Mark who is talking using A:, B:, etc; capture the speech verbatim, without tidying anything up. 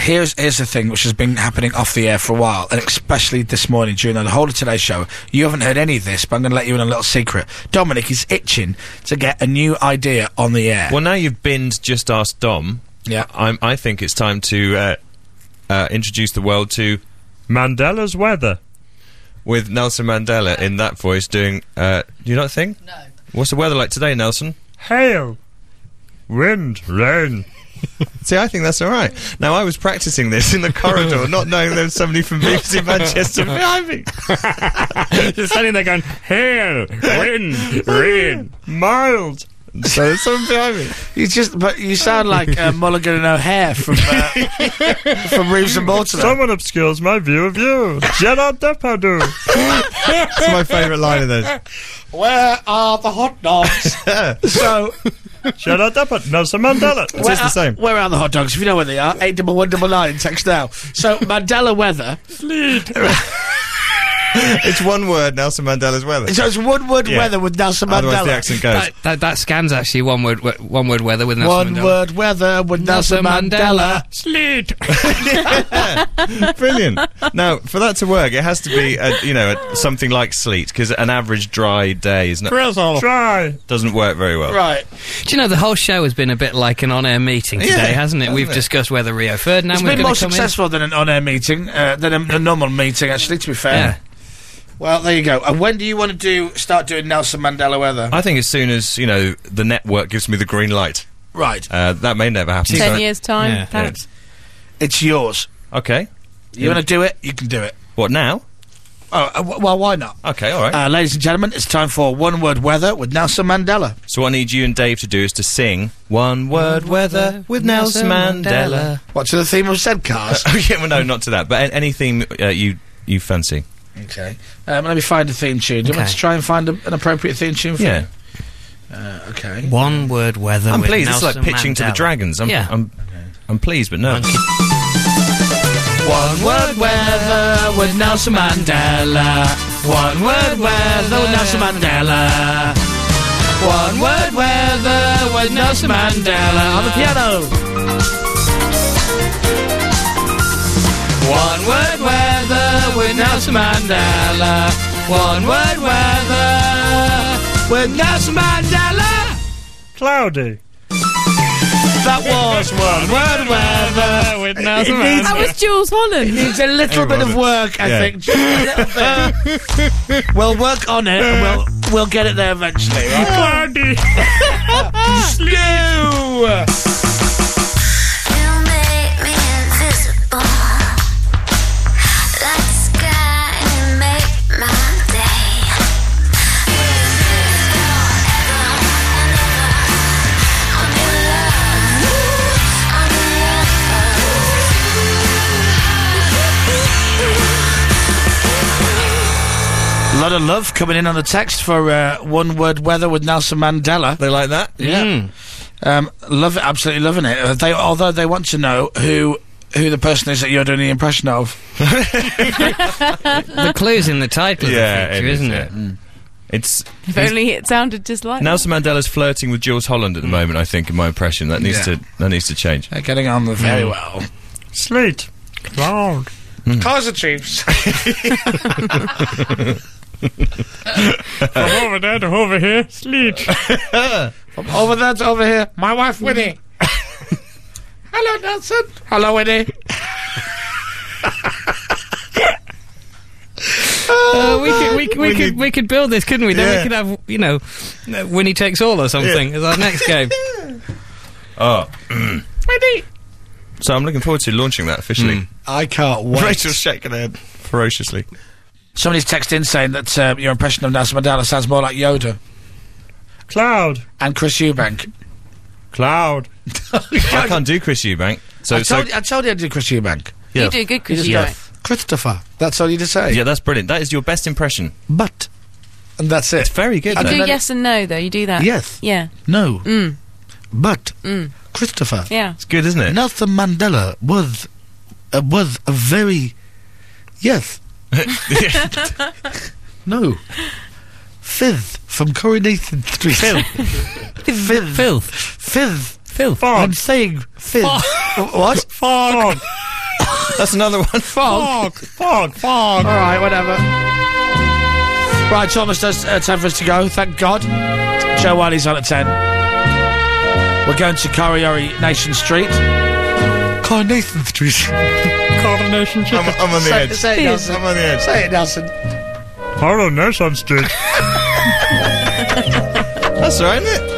A: here's here's the thing which has been happening off the air for a while, and especially this morning during the whole of today's show. You haven't heard any of this, but I'm going to let you in a little secret. Dominic is itching to get a new idea on the air.
B: Well, now you've binned Just Ask Dom,
A: yeah,
B: I'm, I think it's time to uh, uh, introduce the world to Mandela's Weather, with Nelson Mandela in that voice doing. Uh, do you not think?
C: No.
B: What's the weather like today, Nelson? Hail, wind, rain. See, I think that's all right. Now, I was practicing this in the corridor, not knowing there was somebody from B B C Manchester behind me.
D: Just standing there going, hail, wind, rain,
B: mild. So there's someone behind me.
A: You just, but you sound like uh, Mulligan and O'Hare from uh, from Reeves and Mortimer.
D: Someone obscures my view of you. Gerard Depardieu.
B: That's my favourite line of those.
A: Where are the hot dogs? So,
D: Gerard Depardieu, Nelson Mandela.
B: It's just the same.
A: Where are the hot dogs? If you know where they are, eight double one double nine. Text now. So Mandela weather.
D: Sleet.
B: It's one word, Nelson Mandela's weather.
A: So it's one word
B: Yeah.
A: weather with Nelson
B: Otherwise
A: Mandela.
B: the accent goes.
E: That, that, that scan's actually one word we- one word weather with Nelson
A: One
E: Mandela.
A: word weather with Nelson,
E: Nelson
A: Mandela.
E: Mandela.
D: Sleet.
B: Brilliant. Now, for that to work, it has to be, a, you know, a, something like sleet, because an average dry day is not,
D: Drizzle. Try.
B: doesn't work very well.
A: Right.
E: Do you know, the whole show has been a bit like an on-air meeting today,
B: Yeah,
E: hasn't it?
B: hasn't
E: We've
B: it?
E: discussed whether Rio Ferdinand
A: It's
E: was
A: been
E: going
A: more
E: to come
A: successful than an on-air meeting, uh, than a, a normal meeting, actually, to be
E: in.
A: fair.
E: Yeah.
A: Well, there you go. And when do you want to do start doing Nelson Mandela weather?
B: I think as soon as, you know, the network gives me the green light.
A: Right.
B: Uh, that may never happen.
C: Ten
B: so-
C: years' time,
E: Yeah.
C: perhaps.
A: It's yours.
B: Okay.
A: You want to do it? You can do it.
B: What, now?
A: Oh, uh, w- well, why not?
B: Okay, all right.
A: Uh, ladies and gentlemen, it's time for One Word Weather with Nelson Mandela.
B: So what I need you and Dave to do is to sing One Word Weather with Nelson Mandela.
A: What, to the theme of said cars?
B: Oh, yeah, well, no, not to that, but a- any theme uh, you, you fancy.
A: Okay. Um, let me find a theme tune. Do you want
E: Okay.
A: to try and find a, an appropriate theme tune for
B: Yeah.
A: you? Uh, okay.
E: One word weather
B: I'm
E: with
B: pleased. It's
E: Nelson
B: like pitching to the
E: Mandela.
B: dragons. I'm,
E: Yeah.
B: I'm, I'm pleased, but no.
A: One word weather with Nelson Mandela. One word weather with Nelson Mandela. One word weather with Nelson Mandela on the piano. One word weather with Nelson Mandela. One word weather with Nelson Mandela.
D: Cloudy.
A: That was one word weather with Nelson Mandela.
C: That was Jules Holland.
A: Needs a little bit of work, I
B: Yeah.
A: think. Just a little bit. We'll work on it, and we'll we'll get it there eventually. Right?
D: Cloudy.
A: Stew!
F: You make me invisible. That sky, you make my day. I'm in love. I'm in love.
A: A lot of love coming in on the text for uh, One Word Weather with Nelson Mandela.
B: They like that?
A: Yeah. Um, love it, absolutely loving it. Uh, they, although they want to know who who the person is that you're doing the impression of.
E: The clue's in the title
B: Yeah,
E: of the feature,
B: it is,
E: isn't
B: yeah.
E: it?
A: Mm.
B: It's
C: If only it sounded just like
B: Nelson Mandela's flirting with Jules Holland at the moment. I think, in my impression, that needs
A: Yeah.
B: to that needs to change.
A: They're getting on very well.
D: Sleet. Cloud.
A: Kaiser Chiefs.
D: From over there to over here. Sleet.
A: From over there to over here, my wife Winnie. Hello, Nelson. Hello, Winnie.
E: Uh, we could we, could- we
B: We
E: could
B: need-
E: we could build this, couldn't we? Then
B: Yeah.
E: we could have, you know, uh, Winnie Takes All or something as our next game.
B: Oh,
A: Winnie.
B: so I'm looking forward to launching that officially.
A: I can't wait.
B: Rachel's shaking her head ferociously.
A: Somebody's texted in saying that uh, your impression of Nelson Mandela sounds more like Yoda
D: Cloud.
A: and Chris Eubank.
D: Cloud.
B: I can't do Chris Eubank. So,
A: I,
B: so
A: told you, I told you I did Chris Eubank.
B: yeah,
C: You do good, Chris.
A: just
C: You
A: go,
C: know.
A: Christopher. That's all you just say.
B: yeah, that's brilliant. That is your best impression.
A: But. And that's it.
B: It's very good.
A: I
C: You
B: though.
C: do
A: don't know-
C: yes and no, though. You do that.
A: Yes.
C: Yeah.
A: No.
C: Mm.
A: But.
C: Mm.
A: Christopher.
C: Yeah.
B: It's good, isn't it?
A: Nelson Mandela was. Uh, was a very. Yes. No. Fifth from Coronation Street.
E: Filth.
A: Fifth.
E: Filth.
A: Fifth.
E: Filth.
A: I'm saying fifth. What?
D: Fog.
B: That's another one.
A: Fog.
D: Fog, fog.
A: All right, whatever. Right, Thomas, that's uh, time for us to go. Thank God. Joe Wiley's on at ten. We're going to Coronation Street. Coronation Street.
D: Coronation Street.
B: I'm, I'm on the
A: Say-
B: edge.
A: say it, Nelson.
B: I'm on the edge.
A: Say it, Nelson.
D: Coronation Street.
B: That's all right, isn't it?